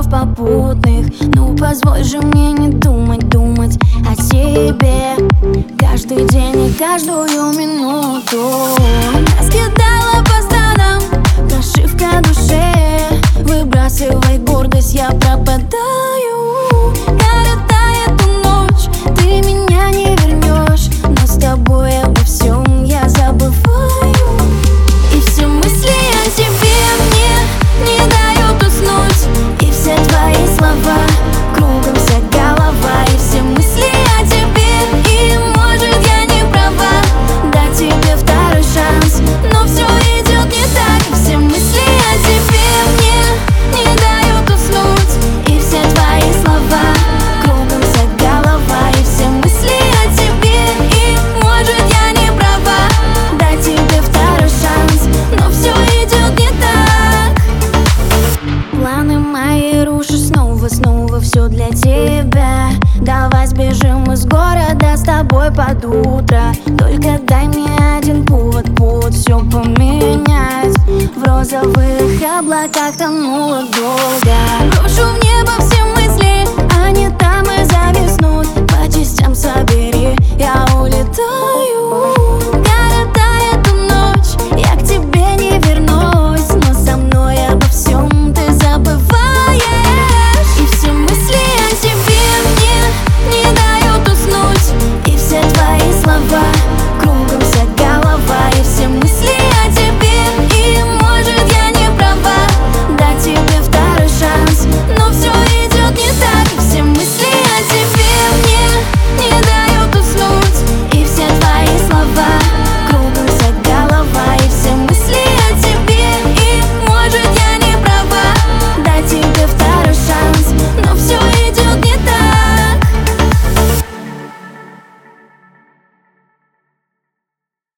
снов попутных. Ну позволь же мне не думать о тебе каждый день и каждую минуту. Раскидала по сторонам прошивка душе. Выбрасывай гордость, я пропадаю. Коротая эту ночь, ты меня не вернешь, но с тобой обо всем я забываю. И все мысли о тебе мне не дают уснуть, и все твои слова кругом вся голова. И все мысли о тебе, и может я не права, дать тебе второй шанс, но все идет не так. И все мысли о тебе мне не дают уснуть, и все твои слова кругом вся голова. И все мысли о тебе, и может я не права, дать тебе второй шанс, но все идет не так. Планы мои рушишь снова все для тебя. Давай сбежим из города с тобой под утро. Только дай мне один повод все поменять. В розовых облаках тонула долго.